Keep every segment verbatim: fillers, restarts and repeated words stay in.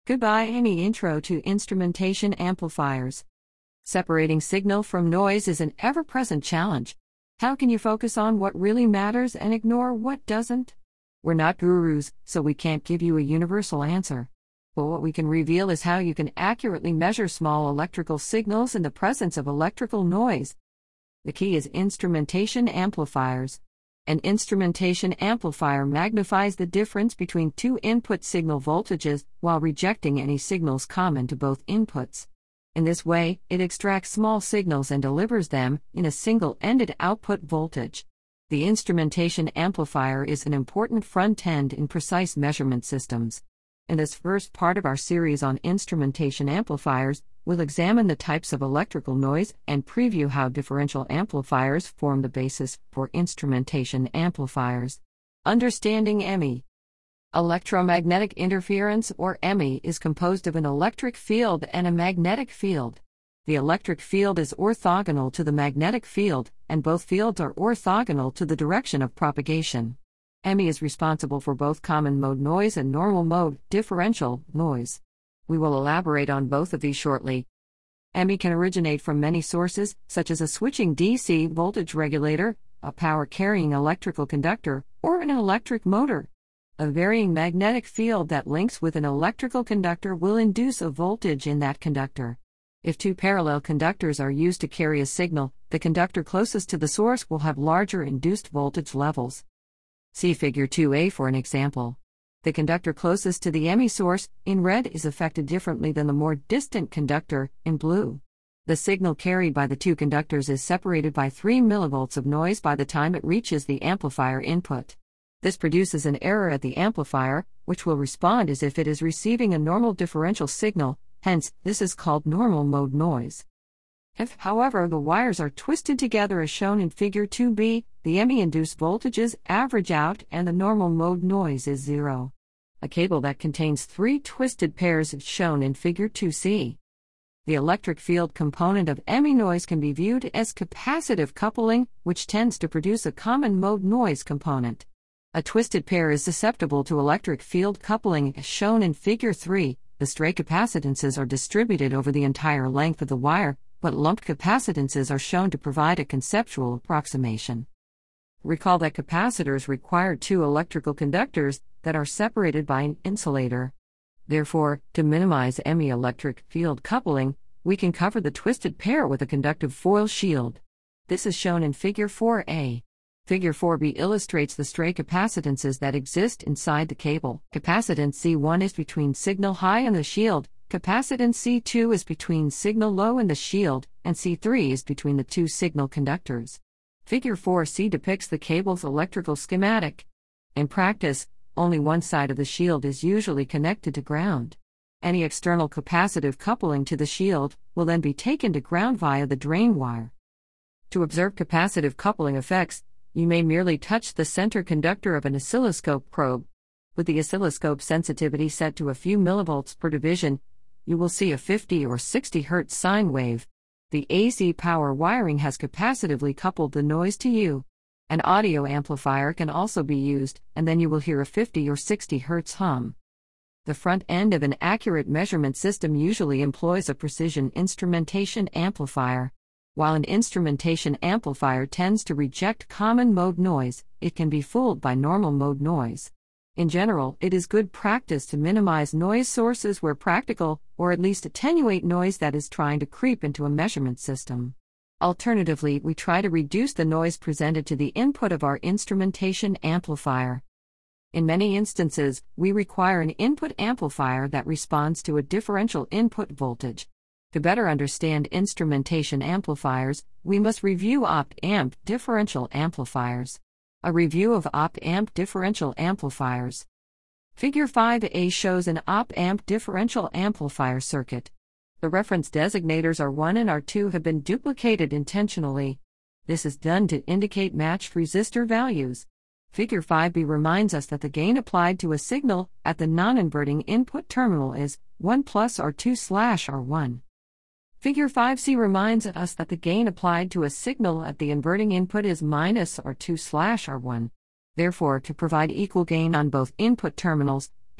Goodbye. Any intro to instrumentation amplifiers. Separating signal from noise is an ever-present challenge. How can you focus on what really matters and ignore what doesn't? We're not gurus, so we can't give you a universal answer. But what we can reveal is how you can accurately measure small electrical signals in the presence of electrical noise. The key is instrumentation amplifiers. An instrumentation amplifier magnifies the difference between two input signal voltages while rejecting any signals common to both inputs. In this way, it extracts small signals and delivers them in a single-ended output voltage. The instrumentation amplifier is an important front end in precise measurement systems. In this first part of our series on instrumentation amplifiers, we'll examine the types of electrical noise and preview how differential amplifiers form the basis for instrumentation amplifiers. Understanding E M I. Electromagnetic interference, or E M I, is composed of an electric field and a magnetic field. The electric field is orthogonal to the magnetic field, and both fields are orthogonal to the direction of propagation. E M I is responsible for both common mode noise and normal mode differential noise. We will elaborate on both of these shortly. E M I can originate from many sources, such as a switching D C voltage regulator, a power-carrying electrical conductor, or an electric motor. A varying magnetic field that links with an electrical conductor will induce a voltage in that conductor. If two parallel conductors are used to carry a signal, the conductor closest to the source will have larger induced voltage levels. See Figure two A for an example. The conductor closest to the E M I source, in red, is affected differently than the more distant conductor, in blue. The signal carried by the two conductors is separated by three millivolts of noise by the time it reaches the amplifier input. This produces an error at the amplifier, which will respond as if it is receiving a normal differential signal, hence, this is called normal mode noise. If, however, the wires are twisted together as shown in Figure two B, the E M I-induced voltages average out and the normal mode noise is zero. A cable that contains three twisted pairs is shown in Figure two C. The electric field component of E M I noise can be viewed as capacitive coupling, which tends to produce a common mode noise component. A twisted pair is susceptible to electric field coupling as shown in Figure three. The stray capacitances are distributed over the entire length of the wire, but lumped capacitances are shown to provide a conceptual approximation. Recall that capacitors require two electrical conductors that are separated by an insulator. Therefore, to minimize E M I electric field coupling, we can cover the twisted pair with a conductive foil shield. This is shown in Figure four A. Figure four B illustrates the stray capacitances that exist inside the cable. Capacitance C one is between signal high and the shield, capacitance C two is between signal low and the shield, and C three is between the two signal conductors. Figure four C depicts the cable's electrical schematic. In practice, only one side of the shield is usually connected to ground. Any external capacitive coupling to the shield will then be taken to ground via the drain wire. To observe capacitive coupling effects, you may merely touch the center conductor of an oscilloscope probe. With the oscilloscope sensitivity set to a few millivolts per division, you will see a fifty or sixty hertz sine wave. The A C power wiring has capacitively coupled the noise to you. An audio amplifier can also be used, and then you will hear a fifty or sixty hertz hum. The front end of an accurate measurement system usually employs a precision instrumentation amplifier. While an instrumentation amplifier tends to reject common mode noise, it can be fooled by normal mode noise. In general, it is good practice to minimize noise sources where practical, or at least attenuate noise that is trying to creep into a measurement system. Alternatively, we try to reduce the noise presented to the input of our instrumentation amplifier. In many instances, we require an input amplifier that responds to a differential input voltage. To better understand instrumentation amplifiers, we must review op-amp differential amplifiers. A review of op-amp differential amplifiers. Figure five A shows an op-amp differential amplifier circuit. The reference designators R one and R two have been duplicated intentionally. This is done to indicate matched resistor values. Figure five B reminds us that the gain applied to a signal at the non-inverting input terminal is one plus R two slash R one. Figure five C reminds us that the gain applied to a signal at the inverting input is minus R two slash R one. Therefore, to provide equal gain on both input terminals,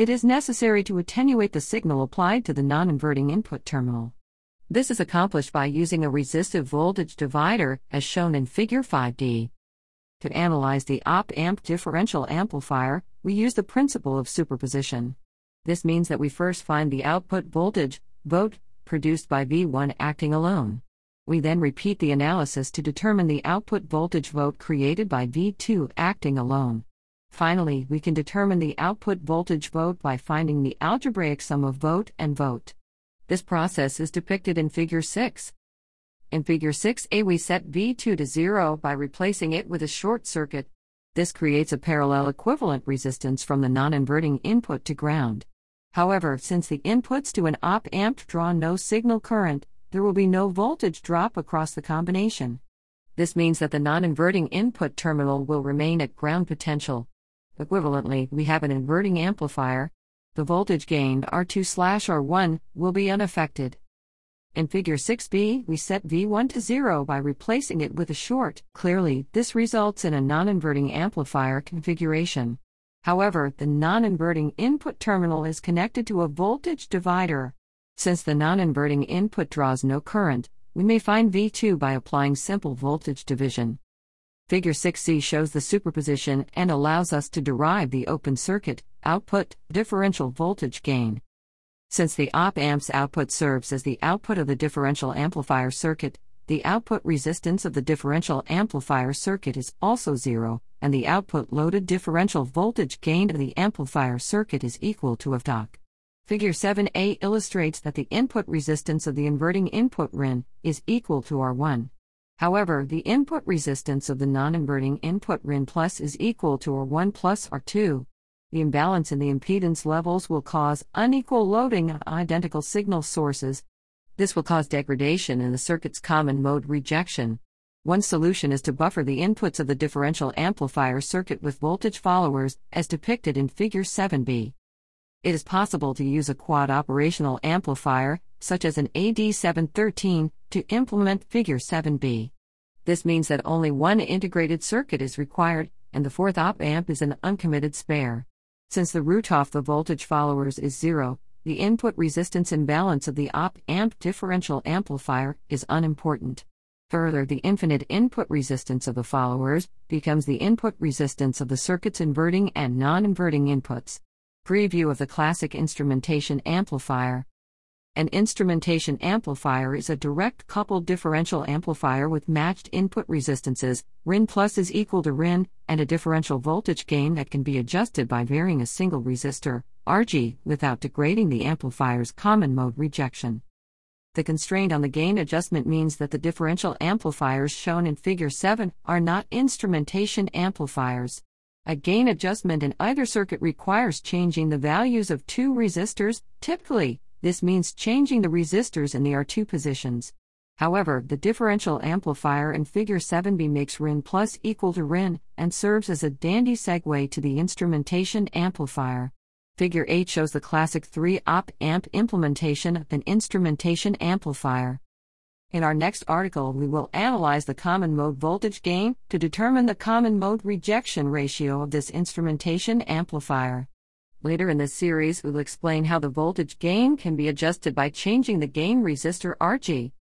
it is necessary to attenuate the signal applied to the non-inverting input terminal. This is accomplished by using a resistive voltage divider, as shown in Figure five D. To analyze the op-amp differential amplifier, we use the principle of superposition. This means that we first find the output voltage, volt, produced by V one acting alone. We then repeat the analysis to determine the output voltage volt created by V two acting alone. Finally, we can determine the output voltage volt by finding the algebraic sum of volt and volt. This process is depicted in Figure six. In Figure six A, we set V two to zero by replacing it with a short circuit. This creates a parallel equivalent resistance from the non-inverting input to ground. However, since the inputs to an op-amp draw no signal current, there will be no voltage drop across the combination. This means that the non-inverting input terminal will remain at ground potential. Equivalently, we have an inverting amplifier. The voltage gain R two slash R one will be unaffected. In Figure six B, we set V one to zero by replacing it with a short. Clearly, this results in a non-inverting amplifier configuration. However, the non-inverting input terminal is connected to a voltage divider. Since the non-inverting input draws no current, we may find V two by applying simple voltage division. Figure six C shows the superposition and allows us to derive the open circuit output differential voltage gain. Since the op-amp's output serves as the output of the differential amplifier circuit, the output resistance of the differential amplifier circuit is also zero, and the output loaded differential voltage gain of the amplifier circuit is equal to F D O C. Figure seven A illustrates that the input resistance of the inverting input R I N is equal to R one. However, the input resistance of the non-inverting input R I N plus is equal to R one plus R two. The imbalance in the impedance levels will cause unequal loading on identical signal sources. This will cause degradation in the circuit's common mode rejection. One solution is to buffer the inputs of the differential amplifier circuit with voltage followers, as depicted in Figure seven B. It is possible to use a quad operational amplifier, such as an A D seven thirteen, to implement Figure seven B. This means that only one integrated circuit is required, and the fourth op-amp is an uncommitted spare. Since the root of the voltage followers is zero, the input resistance imbalance of the op-amp differential amplifier is unimportant. Further, the infinite input resistance of the followers becomes the input resistance of the circuit's inverting and non-inverting inputs. Preview of the classic instrumentation amplifier. An instrumentation amplifier is a direct coupled differential amplifier with matched input resistances, R I N plus is equal to R I N, and a differential voltage gain that can be adjusted by varying a single resistor, R G, without degrading the amplifier's common mode rejection. The constraint on the gain adjustment means that the differential amplifiers shown in Figure seven are not instrumentation amplifiers. A gain adjustment in either circuit requires changing the values of two resistors. Typically, this means changing the resistors in the R two positions. However, the differential amplifier in Figure seven B makes R I N plus equal to R I N and serves as a dandy segue to the instrumentation amplifier. Figure eight shows the classic three op-amp implementation of an instrumentation amplifier. In our next article, we will analyze the common mode voltage gain to determine the common mode rejection ratio of this instrumentation amplifier. Later in this series, we'll explain how the voltage gain can be adjusted by changing the gain resistor R G.